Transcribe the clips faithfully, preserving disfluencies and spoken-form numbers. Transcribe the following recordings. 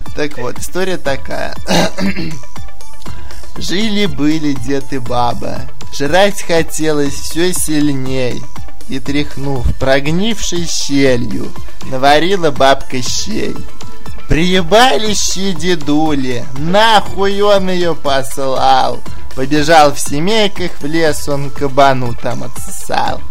Так вот, история такая. Жили-были дед и баба. Жрать хотелось все сильней. И, тряхнув прогнившей щелью, наварила бабка щей. Приебали щи дедули, нахуй он ее послал. Побежал в семейках в лес, он кабану там отсосал.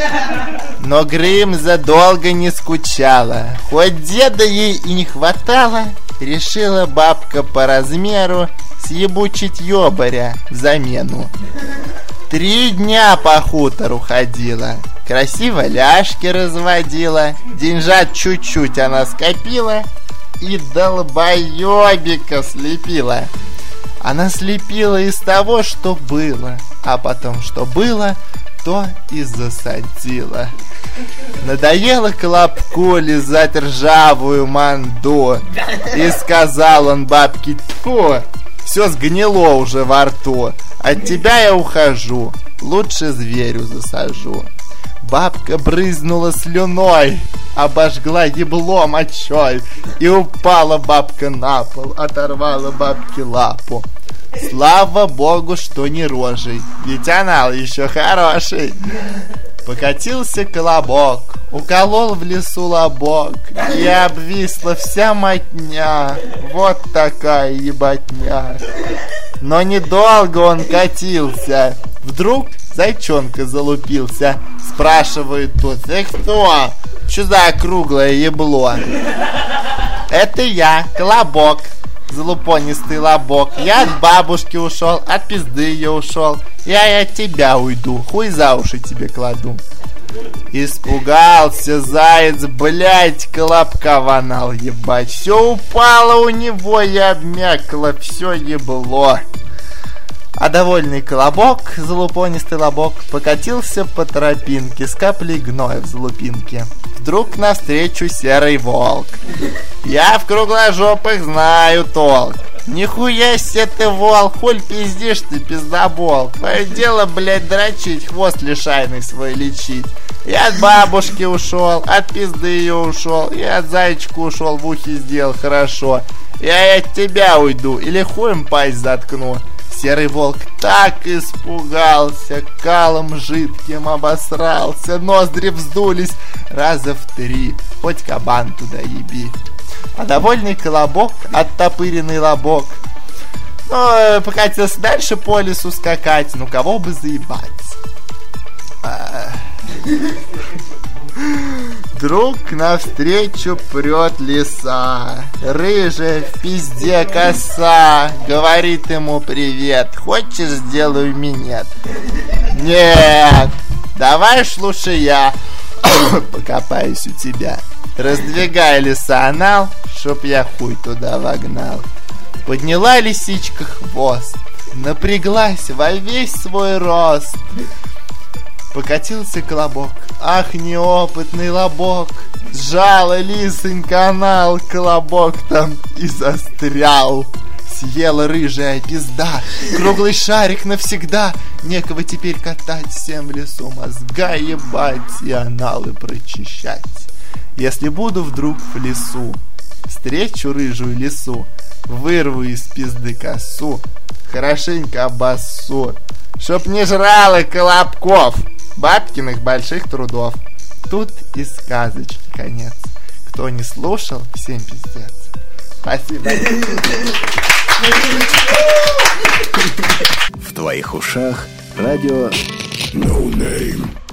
Но Грымза долго не скучала. Хоть деда ей и не хватало, решила бабка по размеру съебучить ёбаря в замену. Три дня по хутору ходила, красиво ляжки разводила, деньжат чуть-чуть она скопила и долбоёбика слепила. Она слепила из того, что было, а потом, что было, то и засадила. Надоело Колобку лизать ржавую манду, и сказал он бабке: тьфу, все сгнило уже во рту, от тебя я ухожу, лучше зверю засажу. Бабка брызнула слюной, обожгла ебло мочой, и упала бабка на пол, оторвала бабке лапу. Слава богу, что не рожей, ведь анал еще хороший. Покатился Колобок, уколол в лесу лобок, и обвисла вся мотня. Вот такая ебатня. Но недолго он катился. Вдруг зайчонка залупился. Спрашивает тот: ты кто? Чё за круглое ебло? Это я, Колобок, залупонистый лобок. Я от бабушки ушел, от пизды ее ушел. Я и от тебя уйду, хуй за уши тебе кладу. Испугался заяц, блять, Колобка в анал ебать. Все упало у него и обмякло, все ебло. А довольный Колобок, залупонистый лобок, покатился по тропинке с каплей гноя в залупинке. Вдруг навстречу серый волк. Я в кругложопых знаю толк. Нихуя себе ты, волк, хуль пиздишь ты, пиздобол. Твое дело, блядь, дрочить, хвост лишайный свой лечить. Я от бабушки ушел, от пизды ее ушел, и от зайчика ушел, в ухе сделал хорошо. Я и от тебя уйду, или хуем пасть заткну. Серый волк так испугался, калом жидким обосрался, ноздри вздулись раза в три, хоть кабан туда еби. А довольный Колобок, оттопыренный лобок, ну, покатился дальше по лесу скакать, ну кого бы заебать. А... Вдруг навстречу прет лиса, рыжая в пизде коса, говорит ему: привет, хочешь сделаю минет? Нет, давай ж лучше я покопаюсь у тебя. Раздвигай лиса анал, чтоб я хуй туда вогнал. Подняла лисичка хвост, напряглась во весь свой рост. Покатился Колобок, ах, неопытный лобок, сжала лисонька анал, Колобок там и застрял. Съела рыжая пизда круглый шарик навсегда, некого теперь катать всем в лесу, мозга ебать и аналы прочищать. Если буду вдруг в лесу, встречу рыжую лису, вырву из пизды косу, хорошенько обоссу, чтоб не жрала Колобков, бабкиных больших трудов. Тут и сказочки конец. Кто не слушал, всем пиздец. Спасибо. В твоих ушах радио No Name.